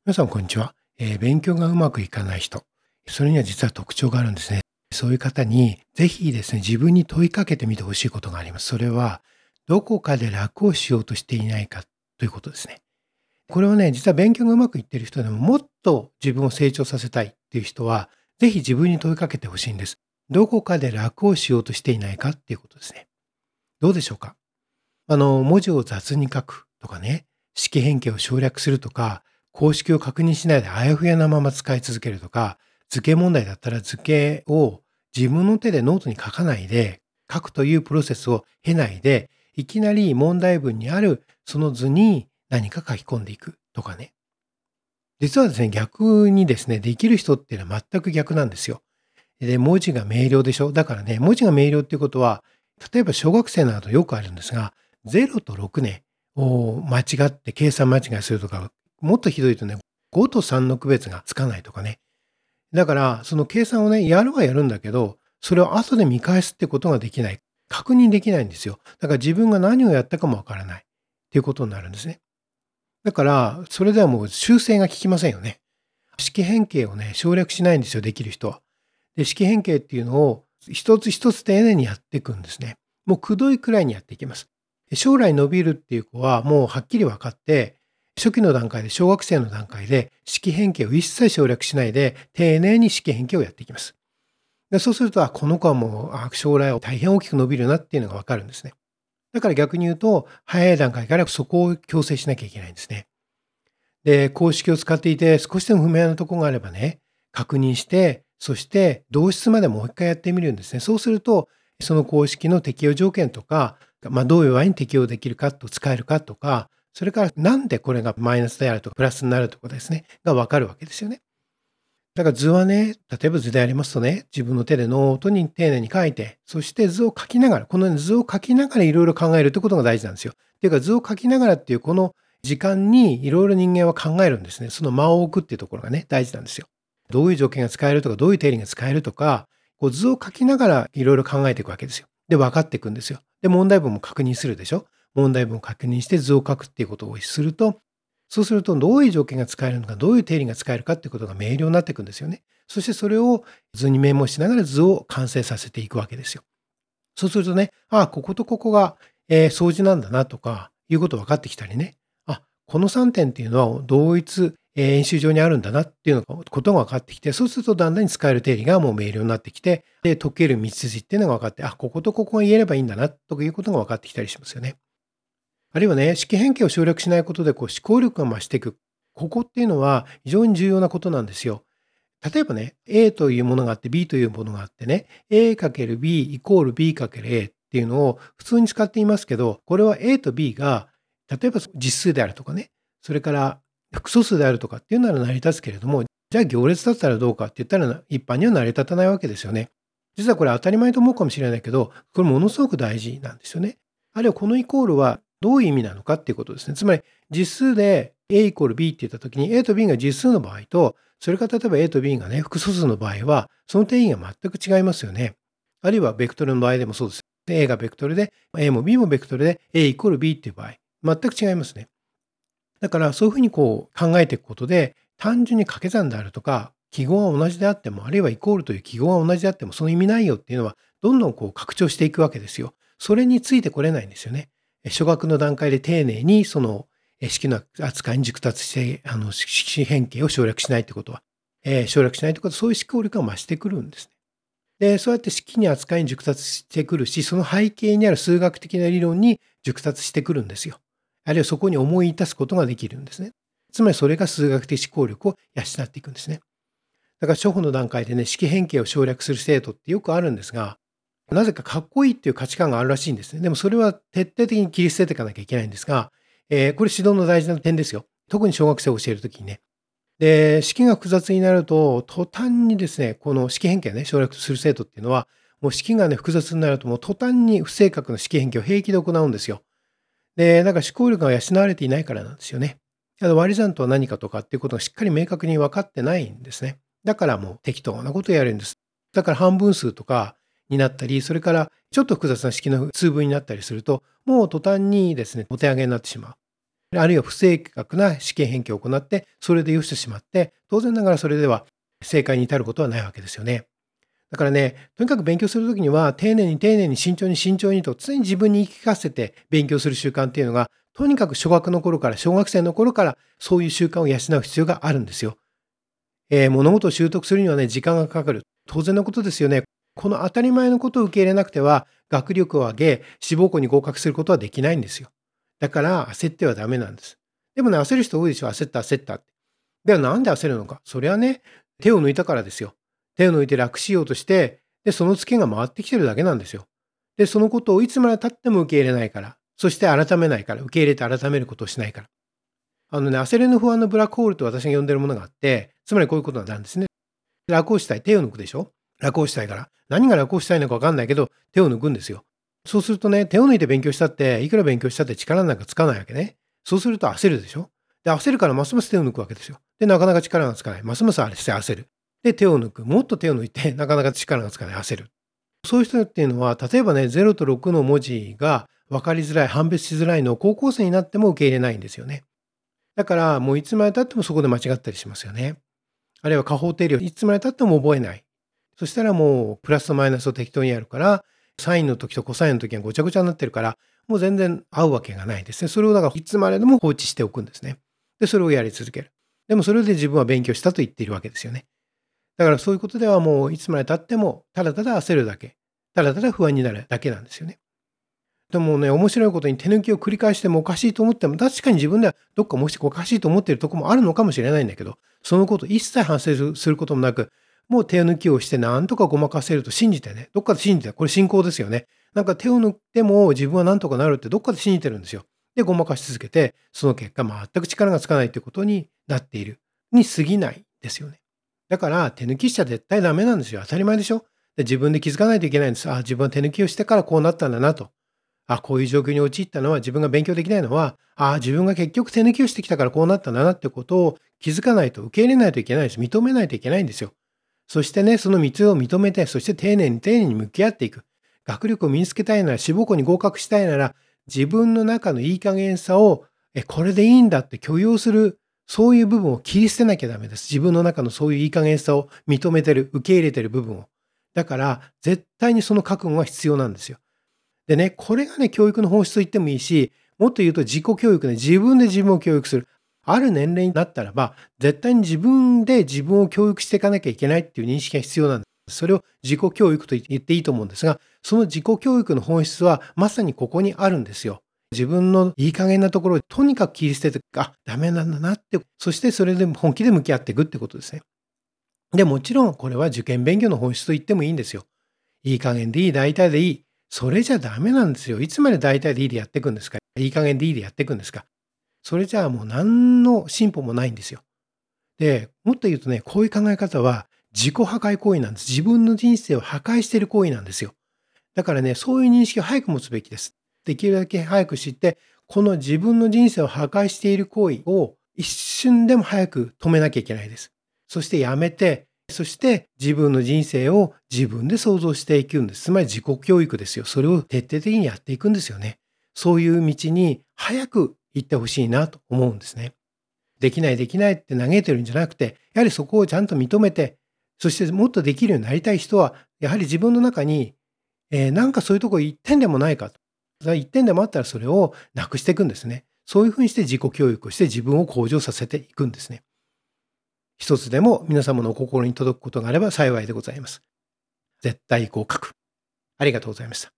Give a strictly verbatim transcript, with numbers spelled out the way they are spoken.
皆さん、こんにちは。えー勉強がうまくいかない人。それには実は特徴があるんですね。そういう方に、ぜひですね、自分に問いかけてみてほしいことがあります。それは、どこかで楽をしようとしていないかということですね。これはね、実は勉強がうまくいっている人でも、もっと自分を成長させたいっていう人は、ぜひ自分に問いかけてほしいんです。どこかで楽をしようとしていないかっていうことですね。どうでしょうか？あの、文字を雑に書くとかね、式変形を省略するとか、公式を確認しないであやふやなまま使い続けるとか、図形問題だったら図形を自分の手でノートに書かないで、書くというプロセスを経ないで、いきなり問題文にあるその図に何か書き込んでいくとかね。実はですね、逆にですね、できる人っていうのは全く逆なんですよ。で、文字が明瞭でしょ。だからね、文字が明瞭っていうことは、例えば小学生などよくあるんですが、ゼロとろくね、を間違って計算間違いするとか、もっとひどいとね、ごとさんの区別がつかないとかね。だから、その計算をね、やるはやるんだけど、それを後で見返すってことができない。確認できないんですよ。だから自分が何をやったかもわからないっていうことになるんですね。だから、それではもう修正が効きませんよね。式変形をね、省略しないんですよ、できる人は。で、式変形っていうのを一つ一つ丁寧にやっていくんですね。もうくどいくらいにやっていきます。将来伸びるっていう子はもうはっきり分かって、初期の段階で、小学生の段階で式変形を一切省略しないで、丁寧に式変形をやっていきます。で、そうすると、あ、この子はもう、あ、将来大変大きく伸びるなっていうのが分かるんですね。だから逆に言うと、早い段階からそこを矯正しなきゃいけないんですね。で、公式を使っていて、少しでも不明なところがあればね、確認して、そして同質までもう一回やってみるんですね。そうすると、その公式の適用条件とか、まあ、どういう場合に適用できるかと使えるかとか、それからなんでこれがマイナスであるとかプラスになるとかですね、がわかるわけですよね。だから図はね、例えば図でありますとね、自分の手でノートに丁寧に書いて、そして図を書きながら、この図を書きながらいろいろ考えるってことが大事なんですよ。っていうか図を書きながらっていうこの時間にいろいろ人間は考えるんですね。その間を置くっていうところがね、大事なんですよ。どういう条件が使えるとか、どういう定理が使えるとか、こう図を書きながらいろいろ考えていくわけですよ。で、分かっていくんですよ。で、問題文も確認するでしょ。問題文を確認して図を書くっていうことをすると、そうするとどういう条件が使えるのか、どういう定理が使えるかっていうことが明瞭になっていくんですよね。そしてそれを図にメモしながら図を完成させていくわけですよ。そうするとね、ああ、こことここが、えー相似なんだなとかいうこと分かってきたりね。あ、このさんてんっていうのは同一、えー演習上にあるんだなっていうのがことが分かってきて、そうするとだんだんに使える定理がもう明瞭になってきて、で、解ける道筋っていうのが分かって、あ、こことここが言えればいいんだなということが分かってきたりしますよね。あるいはね、式変形を省略しないことでこう思考力が増していく。ここっていうのは非常に重要なことなんですよ。例えばね、A というものがあって B というものがあってね、A×B イコール B×A っていうのを普通に使っていますけど、これは A と B が、例えば実数であるとかね、それから複素数であるとかっていうなら成り立つけれども、じゃあ行列だったらどうかって言ったら一般には成り立たないわけですよね。実はこれ当たり前と思うかもしれないけど、これものすごく大事なんですよね。あるいはこのイコールはどういう意味なのかっていうことですね。つまり実数で A イコール B って言ったときに A と B が実数の場合と、それから例えば A と B がね、複素数の場合は、その定義が全く違いますよね。あるいはベクトルの場合でもそうです。で A がベクトルで、A も B もベクトルで A イコール B っていう場合、全く違いますね。だからそういうふうにこう考えていくことで、単純に掛け算であるとか、記号が同じであっても、あるいはイコールという記号が同じであっても、その意味ないよっていうのは、どんどんこう拡張していくわけですよ。それについてこれないんですよね。え初学の段階で丁寧にそのえ式の扱いに熟達して、あの式変形を省略しないってことは、えー省略しないってことは、そういう思考力が増してくるんですね。で、そうやって式に扱いに熟達してくるし、その背景にある数学的な理論に熟達してくるんですよ。あるいはそこに思い出すことができるんですね。つまりそれが数学的思考力を養っていくんですね。だから初歩の段階でね、式変形を省略する生徒ってよくあるんですが、なぜかかっこいいっていう価値観があるらしいんですね。でもそれは徹底的に切り捨てていかなきゃいけないんですが、えーこれ指導の大事な点ですよ。特に小学生を教えるときにね。で、式が複雑になると、途端にですね、この式変形をね、省略する生徒っていうのは、もう式がね、複雑になると、もう途端に不正確な式変形を平気で行うんですよ。で、なんか思考力が養われていないからなんですよね。あの割り算とは何かとかっていうことがしっかり明確に分かってないんですね。だからもう適当なことをやるんです。だから半分数とかになったり、それからちょっと複雑な式の通分になったりすると、もう途端にですね、お手上げになってしまう。 あるいは不正確な試験編記を行って、それで良してしまって、当然ながらそれでは正解に至ることはないわけですよね。だからね、とにかく勉強するときには、丁寧に丁寧に慎重に慎重にと常に自分に言い聞かせて勉強する習慣っていうのが、とにかく小学の頃から、小学生の頃からそういう習慣を養う必要があるんですよ。えー物事を習得するにはね、時間がかかる。当然のことですよね。この当たり前のことを受け入れなくては、学力を上げ、志望校に合格することはできないんですよ。だから焦ってはダメなんです。でもね、焦る人多いでしょ。焦った焦ったって。ではなんで焦るのか。それはね、手を抜いたからですよ。手を抜いて楽しようとして、で、そのツケが回ってきてるだけなんですよ。で、そのことをいつまで経っても受け入れないから。そして改めないから。受け入れて改めることをしないから。あのね、焦りの不安のブラックホールと私が呼んでるものがあって、つまりこういうことなんですね。楽をしたい。手を抜くでしょ。楽をしたいから。何が楽をしたいのか分かんないけど、手を抜くんですよ。そうするとね、手を抜いて勉強したって、いくら勉強したって力なんかつかないわけね。そうすると焦るでしょ。で、焦るからますます手を抜くわけですよ。で、なかなか力がつかない。ますますあれして焦る。で、手を抜く。もっと手を抜いて、なかなか力がつかない。焦る。そういう人っていうのは、例えばね、ゼロとろくの文字が分かりづらい、判別しづらいのを高校生になっても受け入れないんですよね。だから、もういつまで経ってもそこで間違ったりしますよね。あるいは加法定理をいつまで経っても覚えない。そしたらもうプラスとマイナスを適当にやるから、サインの時とコサインの時がごちゃごちゃになってるから、もう全然合うわけがないですね。それをだからいつまででも放置しておくんですね。で、それをやり続ける。でもそれで自分は勉強したと言っているわけですよね。だからそういうことではもういつまで経っても、ただただ焦るだけ。ただただ不安になるだけなんですよね。でもね、面白いことに手抜きを繰り返してもおかしいと思っても、確かに自分ではどっかもしおかしいと思っているところもあるのかもしれないんだけど、そのこと一切反省するすることもなく、もう手抜きをしてなんとかごまかせると信じてね、どっかで信じて、これ信仰ですよね。なんか手を抜いても自分はなんとかなるってどっかで信じてるんですよ。で、ごまかし続けて、その結果全く力がつかないということになっている。に過ぎないですよね。だから手抜きしちゃ絶対ダメなんですよ。当たり前でしょ。で自分で気づかないといけないんです。あ、自分は手抜きをしてからこうなったんだなと。あ、こういう状況に陥ったのは、自分が勉強できないのは、ああ、自分が結局手抜きをしてきたからこうなったんだなってことを気づかないと、受け入れないといけないです。認めないといけないんですよ。そしてね、その道を認めて、そして丁寧に丁寧に向き合っていく。学力を身につけたいなら、志望校に合格したいなら、自分の中のいい加減さを、え、これでいいんだって許容する、そういう部分を切り捨てなきゃダメです。自分の中のそういういい加減さを認めてる、受け入れてる部分を。だから、絶対にその覚悟は必要なんですよ。でね、これがね、教育の本質と言ってもいいし、もっと言うと自己教育ね、自分で自分を教育する。ある年齢になったらば、絶対に自分で自分を教育していかなきゃいけないっていう認識が必要なんです。それを自己教育と言っていいと思うんですが、その自己教育の本質はまさにここにあるんですよ。自分のいい加減なところをとにかく切り捨てて、あ、ダメなんだなって、そしてそれで本気で向き合っていくってことですね。で、もちろんこれは受験勉強の本質と言ってもいいんですよ。いい加減でいい、大体でいい。それじゃダメなんですよ。いつまで大体でいいでやっていくんですか。いい加減でいいでやっていくんですか。それじゃあもう何の進歩もないんですよ。で、もっと言うとね、こういう考え方は自己破壊行為なんです。自分の人生を破壊している行為なんですよ。だからね、そういう認識を早く持つべきです。できるだけ早く知って、この自分の人生を破壊している行為を一瞬でも早く止めなきゃいけないです。そしてやめて、そして自分の人生を自分で想像していくんです。つまり自己教育ですよ。それを徹底的にやっていくんですよね。そういう道に早く行ってほしいなと思うんですね。できないできないって嘆いてるんじゃなくて、やはりそこをちゃんと認めて、そしてもっとできるようになりたい人は、やはり自分の中に、えーなんかそういうとこ一点でもないかと。それ一点でもあったらそれをなくしていくんですね。そういうふうにして自己教育をして自分を向上させていくんですね。一つでも皆様の心に届くことがあれば幸いでございます。絶対合格。ありがとうございました。